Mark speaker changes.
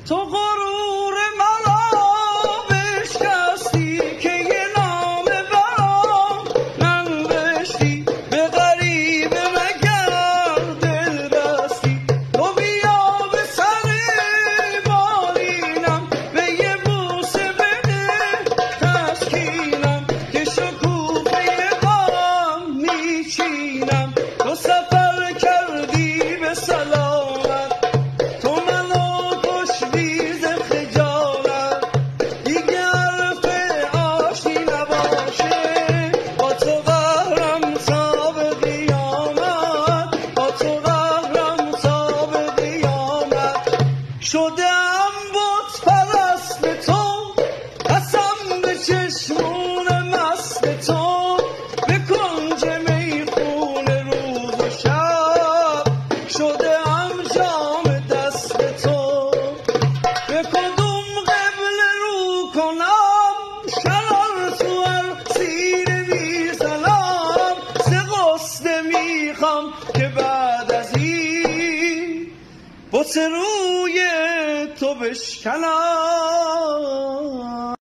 Speaker 1: تو غرور مرا بشکستی که یه نامه برام ننوشتی، به غریبه مگر دل بستی. تو بیا به سر بالینم، به یه بوسه بده تسکینم، که شکوفه غم میچینم. تو سفر کردی به سلامت، تو منو کشتی ز خجالت. دیگه حرف آشتی نباشه، با تو قهرم تا به قیامت، با تو قهرم تا به قیامت. شدم بت پرست تو، قسم به چشمون مست تو، به کنج میخونه روز و شب شدم جام دست تو. به کدوم قبله رو کنم شرر تو هر سینه میزنم، سه غصه میخوام که بعد از این بت روی تو بشکنم.